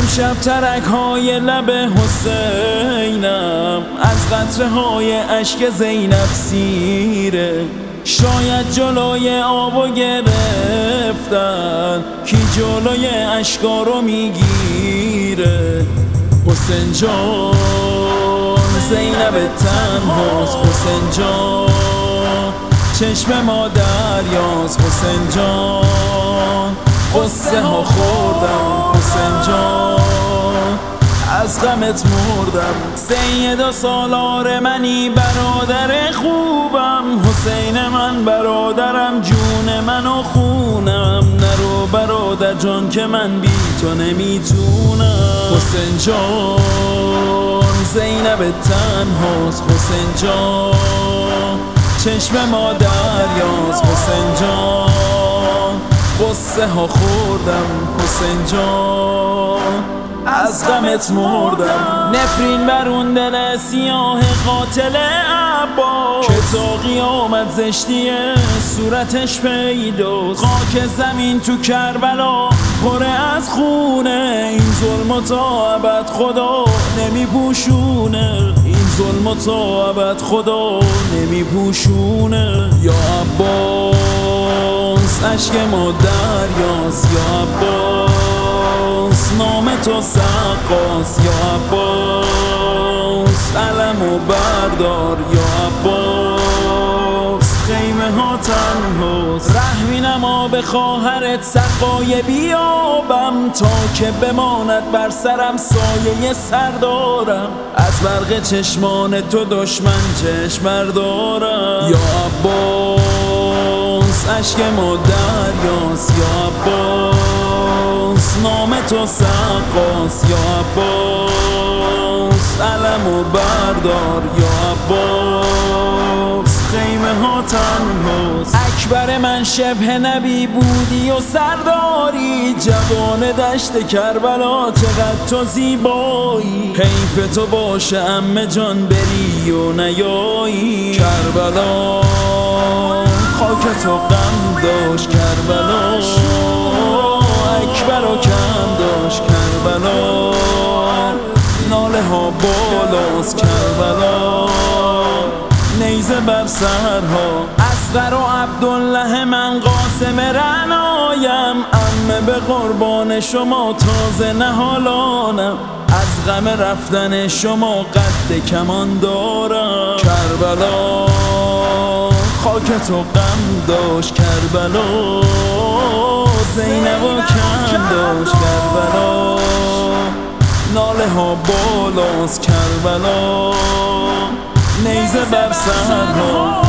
امشب ترک های لب حسینم از قطره های اشک زینب سیره. شاید جلوی آبو گرفتن کی جلوی اشکا رو میگیره. حسین جان زینب تنهاست، حسین جان چشم ما دریاست، حسین جان قصه ها خوردم، حسین جان از غمت مردم. سید و سالار منی برادر خوبم، حسین من برادرم جون من و خونم. نرو برادر جان که من بی تو نمیتونم. حسین جان زینب تنهاست، حسین جان چشم ما دریاست، حسین جان قصه ها خوردم، حسین جان از غمت مردم. نفرین بر اون دل سیاه قاتل عباس که تا قیامت زشتی صورتش پیداست. خاک زمین تو کربلا پره از خونه، این ظلم تا ابد خدا نمیپوشونه، این ظلم تا ابد خدا نمیپوشونه. یا عباس اشک ما دریاست، یا عباس نام تو سقاست، یا عباس علمو بردار، یا عباس خیمه ها تنهاست. رحمی نما به خواهرت سقای بیابم تا که بماند بر سرم سایه سردارم. از برق چشمان تو دشمن چشم بردارم. یا عباس اشک ما دریاست، یا عباس نام تو سقاست، یا عباس علمو بردار، یا عباس خیمه ها تنهاست. اکبر من شبه نبی بودی و سرداری، جوان دشت کربلا چقدر تو زیبایی. حیف تو باشه عمه جان بری و نیایی. کربلا خاک تو غم داشت، کربلا اکبر و کم داشت، کربلا ناله ها بالاست، کربلا نیزه بر سرها. اصغر و عبدالله من قاسم رعنایم، عمه به قربان شما تازه نهالانم. از غم رفتن شما قد کمان دارم. کربلا خاک تو غم داشت، کربلا زینب و کم داشت، کربلا ناله ها بالاست، کربلا نیزه بر سرها.